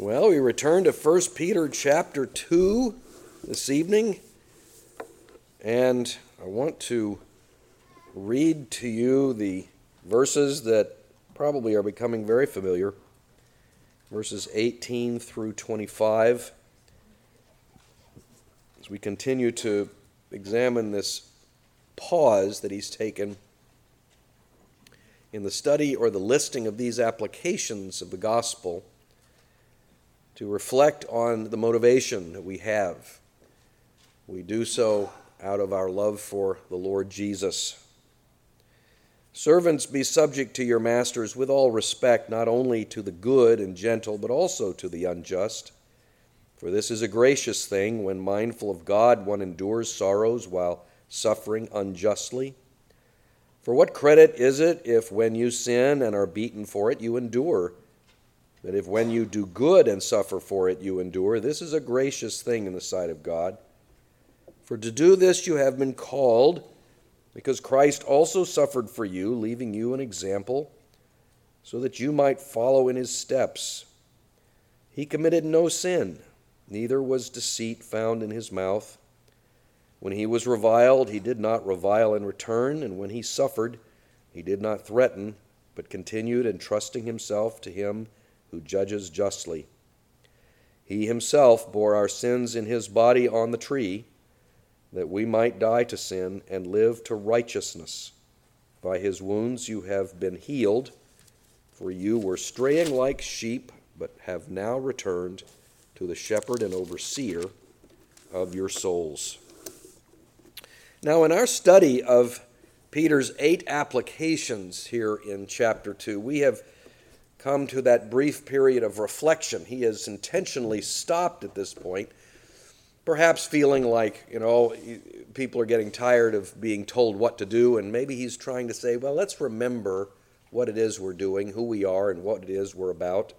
Well, we return to 1 Peter chapter 2 this evening, and I want to read to you the verses that probably are becoming very familiar, verses 18 through 25, as we continue to examine this pause that he's taken in the study or the listing of these applications of the gospel to reflect on the motivation that we have. We do so out of our love for the Lord Jesus. Servants, be subject to your masters with all respect, not only to the good and gentle, but also to the unjust. For this is a gracious thing, when mindful of God, one endures sorrows while suffering unjustly. For what credit is it if when you sin and are beaten for it, you endure? But if when you do good and suffer for it, you endure, this is a gracious thing in the sight of God. For to do this you have been called, because Christ also suffered for you, leaving you an example, so that you might follow in his steps. He committed no sin, neither was deceit found in his mouth. When he was reviled, he did not revile in return, and when he suffered, he did not threaten, but continued entrusting himself to him who judges justly. He himself bore our sins in his body on the tree, that we might die to sin and live to righteousness. By his wounds you have been healed, for you were straying like sheep, but have now returned to the shepherd and overseer of your souls. Now, in our study of Peter's 8 applications here in chapter 2, we have come to that brief period of reflection. He has intentionally stopped at this point, perhaps feeling like, people are getting tired of being told what to do, and maybe he's trying to say, well, let's remember what it is we're doing, who we are, and what it is we're about.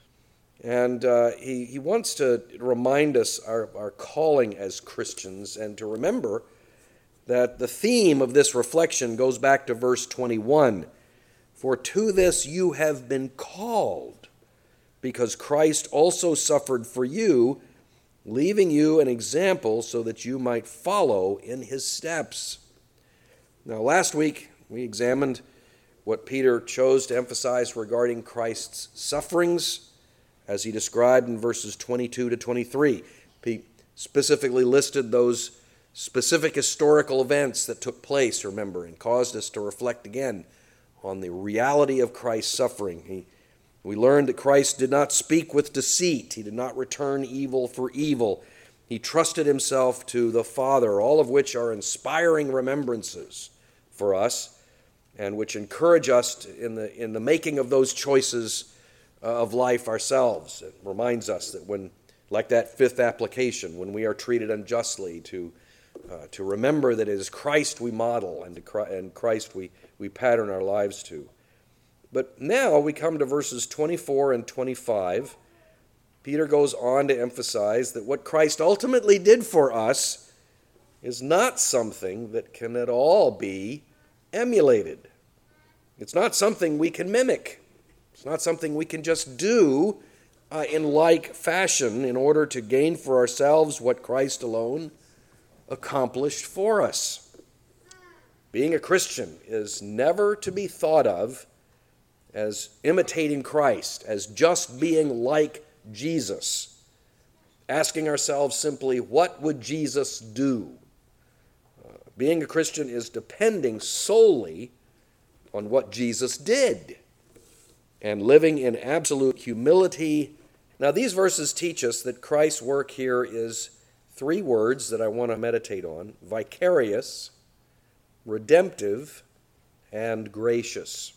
And he wants to remind us our calling as Christians, and to remember that the theme of this reflection goes back to verse 21. For to this you have been called, because Christ also suffered for you, leaving you an example so that you might follow in his steps. Now, last week we examined what Peter chose to emphasize regarding Christ's sufferings, as he described in verses 22 to 23. He specifically listed those specific historical events that took place, remember, and caused us to reflect again on the reality of Christ's suffering. We learned that Christ did not speak with deceit. He did not return evil for evil. He trusted himself to the Father, all of which are inspiring remembrances for us and which encourage us in the making of those choices of life ourselves. It reminds us that when, like that 5th application, when we are treated unjustly, to remember that it is Christ we model and Christ we pattern our lives to. But now we come to verses 24 and 25. Peter goes on to emphasize that what Christ ultimately did for us is not something that can at all be emulated. It's not something we can mimic. It's not something we can just do in like fashion in order to gain for ourselves what Christ alone accomplished for us. Being a Christian is never to be thought of as imitating Christ, as just being like Jesus, asking ourselves simply, what would Jesus do? Being a Christian is depending solely on what Jesus did and living in absolute humility. Now, these verses teach us that Christ's work here is 3 words that I want to meditate on: vicarious, redemptive, and gracious.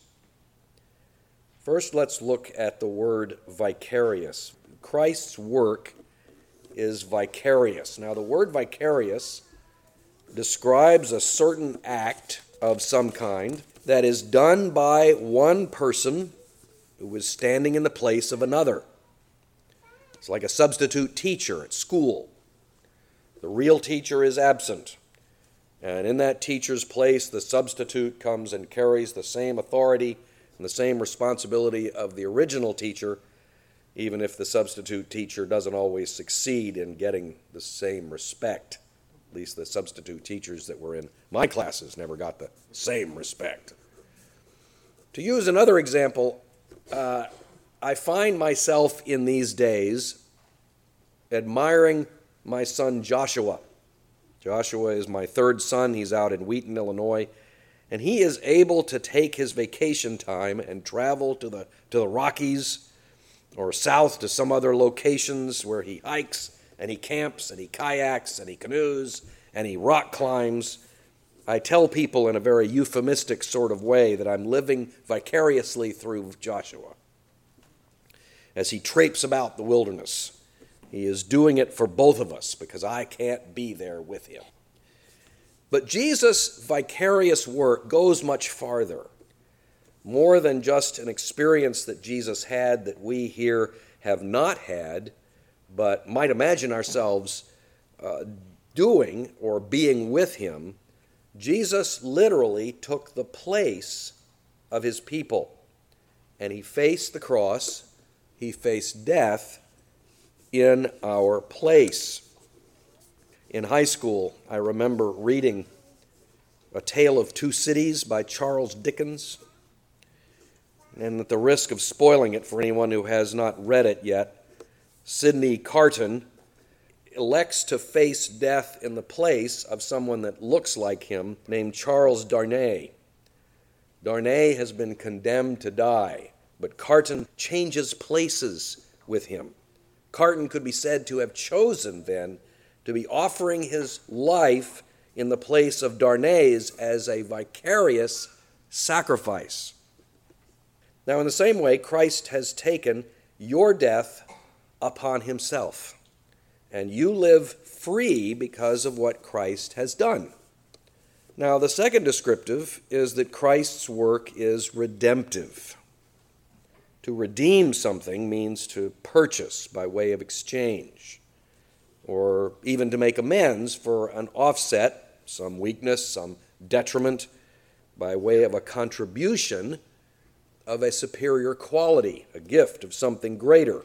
First, let's look at the word vicarious. Christ's work is vicarious. Now, the word vicarious describes a certain act of some kind that is done by one person who is standing in the place of another. It's like a substitute teacher at school. The real teacher is absent, and in that teacher's place, the substitute comes and carries the same authority and the same responsibility of the original teacher, even if the substitute teacher doesn't always succeed in getting the same respect. At least the substitute teachers that were in my classes never got the same respect. To use another example, I find myself in these days admiring my son Joshua. Joshua is my third son. He's out in Wheaton, Illinois, and he is able to take his vacation time and travel to the Rockies or south to some other locations where he hikes and he camps and he kayaks and he canoes and he rock climbs. I tell people in a very euphemistic sort of way that I'm living vicariously through Joshua. As he traipses about the wilderness, he is doing it for both of us because I can't be there with him. But Jesus' vicarious work goes much farther. More than just an experience that Jesus had that we here have not had, but might imagine ourselves doing or being with him. Jesus literally took the place of his people, and he faced the cross, he faced death in our place. In high school, I remember reading A Tale of Two Cities by Charles Dickens, and at the risk of spoiling it for anyone who has not read it yet, Sidney Carton elects to face death in the place of someone that looks like him named Charles Darnay. Darnay has been condemned to die, but Carton changes places with him. Carton could be said to have chosen then to be offering his life in the place of Darnay's as a vicarious sacrifice. Now, in the same way, Christ has taken your death upon himself, and you live free because of what Christ has done. Now, the second descriptive is that Christ's work is redemptive. To redeem something means to purchase by way of exchange, or even to make amends for an offset, some weakness, some detriment, by way of a contribution of a superior quality, a gift of something greater.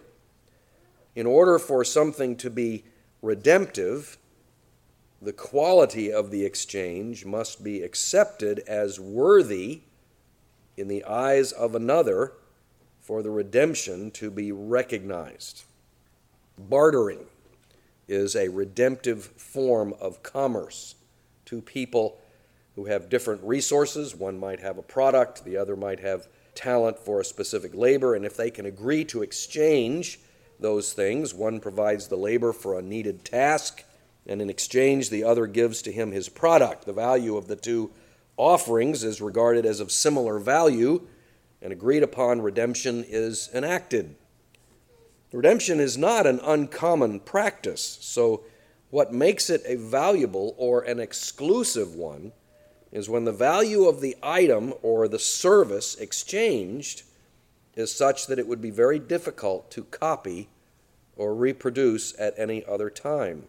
In order for something to be redemptive, the quality of the exchange must be accepted as worthy in the eyes of another for the redemption to be recognized. Bartering is a redemptive form of commerce. Two people who have different resources, one might have a product, the other might have talent for a specific labor, and if they can agree to exchange those things, one provides the labor for a needed task, and in exchange the other gives to him his product. The value of the two offerings is regarded as of similar value, and agreed upon redemption is enacted. Redemption is not an uncommon practice, so what makes it a valuable or an exclusive one is when the value of the item or the service exchanged is such that it would be very difficult to copy or reproduce at any other time.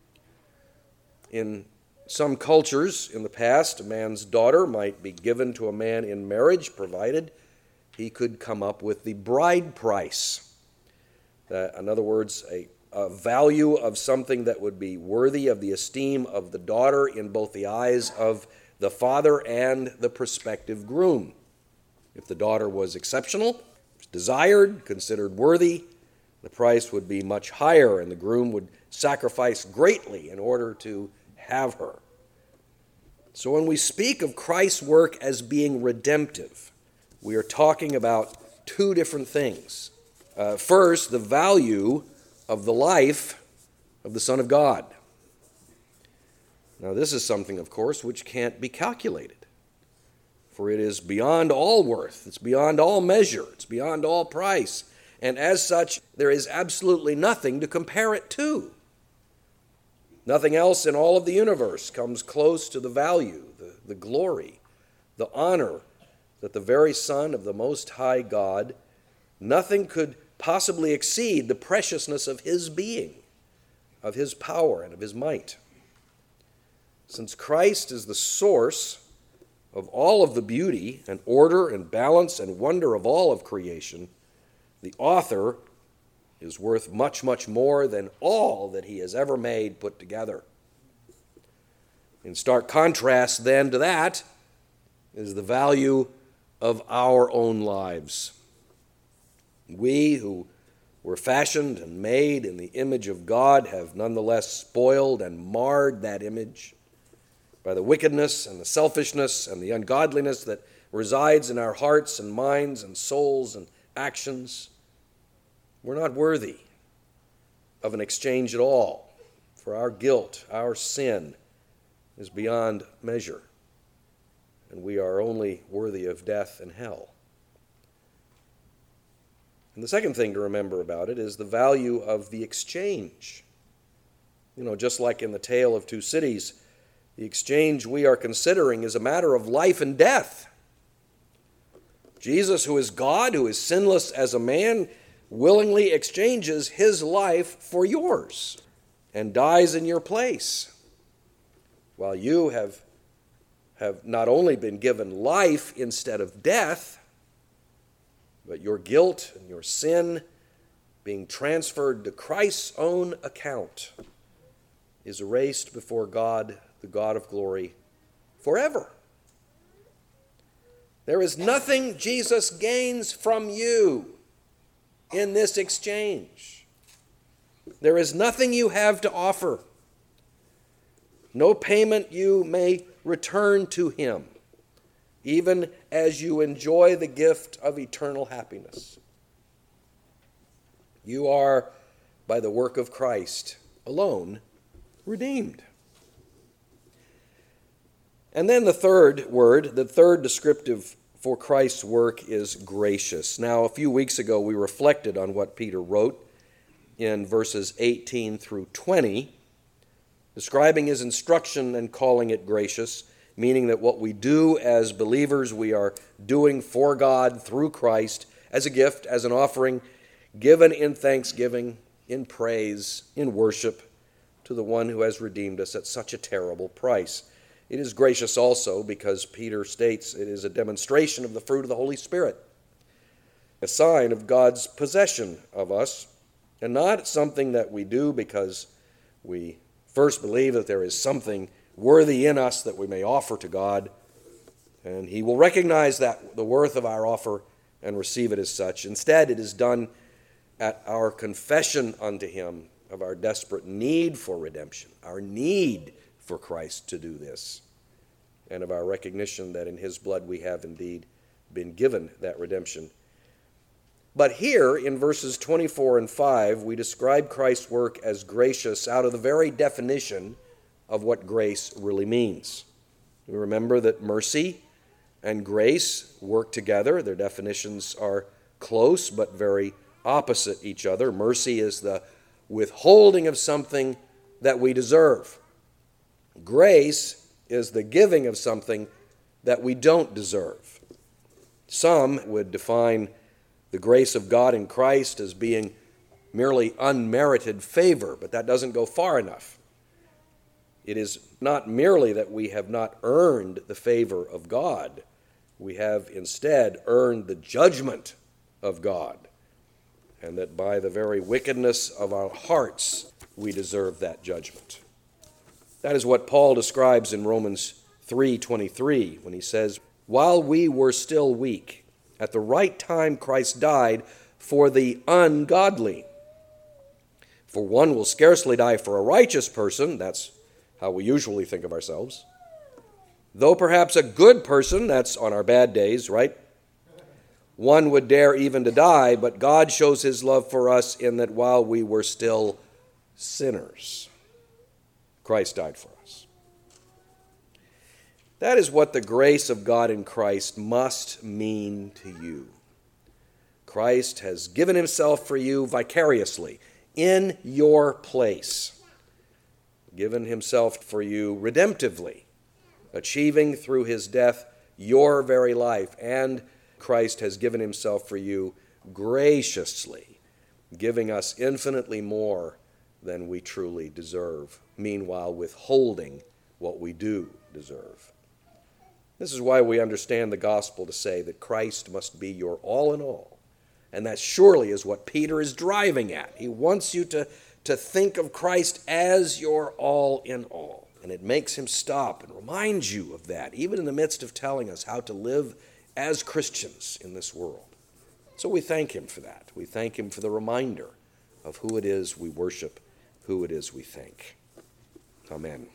In some cultures in the past, a man's daughter might be given to a man in marriage, provided he could come up with the bride price. In other words, a value of something that would be worthy of the esteem of the daughter in both the eyes of the father and the prospective groom. If the daughter was exceptional, desired, considered worthy, the price would be much higher, and the groom would sacrifice greatly in order to have her. So when we speak of Christ's work as being redemptive, we are talking about two different things. First, the value of the life of the Son of God. Now, this is something, of course, which can't be calculated, for it is beyond all worth, it's beyond all measure, it's beyond all price, and as such, there is absolutely nothing to compare it to. Nothing else in all of the universe comes close to the value, the glory, the honor that the very Son of the Most High God, nothing could possibly exceed the preciousness of his being, of his power, and of his might. Since Christ is the source of all of the beauty and order and balance and wonder of all of creation, the author is worth much, much more than all that he has ever made put together. In stark contrast, then, to that is the value of our own lives. We who were fashioned and made in the image of God have nonetheless spoiled and marred that image by the wickedness and the selfishness and the ungodliness that resides in our hearts and minds and souls and actions. We're not worthy of an exchange at all, for our guilt, our sin is beyond measure, and we are only worthy of death and hell. And the second thing to remember about it is the value of the exchange. Just like in the tale of two cities, the exchange we are considering is a matter of life and death. Jesus, who is God, who is sinless as a man, willingly exchanges his life for yours and dies in your place, while you have not only been given life instead of death, but your guilt and your sin being transferred to Christ's own account is erased before God, the God of glory, forever. There is nothing Jesus gains from you in this exchange. There is nothing you have to offer. No payment you may return to him, even as you enjoy the gift of eternal happiness. You are, by the work of Christ alone, redeemed. And then the third word, the third descriptive for Christ's work is gracious. Now, a few weeks ago, we reflected on what Peter wrote in verses 18 through 20, describing his instruction and calling it gracious, meaning that what we do as believers, we are doing for God through Christ as a gift, as an offering, given in thanksgiving, in praise, in worship to the one who has redeemed us at such a terrible price. It is gracious also because Peter states it is a demonstration of the fruit of the Holy Spirit, a sign of God's possession of us, and not something that we do because we first believe that there is something worthy in us that we may offer to God, and he will recognize that the worth of our offer and receive it as such. Instead, it is done at our confession unto him of our desperate need for redemption, our need for Christ to do this, and of our recognition that in his blood we have indeed been given that redemption. But here in verses 24 and 5, we describe Christ's work as gracious out of the very definition of what grace really means. We remember that mercy and grace work together. Their definitions are close but very opposite each other. Mercy is the withholding of something that we deserve. Grace is the giving of something that we don't deserve. Some would define the grace of God in Christ as being merely unmerited favor, but that doesn't go far enough. It is not merely that we have not earned the favor of God. We have instead earned the judgment of God, and that by the very wickedness of our hearts, we deserve that judgment. That is what Paul describes in Romans 3:23 when he says, "While we were still weak, at the right time Christ died for the ungodly. For one will scarcely die for a righteous person," that's how we usually think of ourselves, "though perhaps a good person," that's on our bad days, right? "One would dare even to die, but God shows his love for us in that while we were still sinners, Christ died for us." That is what the grace of God in Christ must mean to you. Christ has given himself for you vicariously, in your place, given himself for you redemptively, achieving through his death your very life, and Christ has given himself for you graciously, giving us infinitely more than we truly deserve, meanwhile withholding what we do deserve. This is why we understand the gospel to say that Christ must be your all in all, And that surely is what Peter is driving at. He wants you to think of Christ as your all in all. And it makes him stop and remind you of that, even in the midst of telling us how to live as Christians in this world. So we thank him for that. We thank him for the reminder of who it is we worship, who it is we thank. Amen.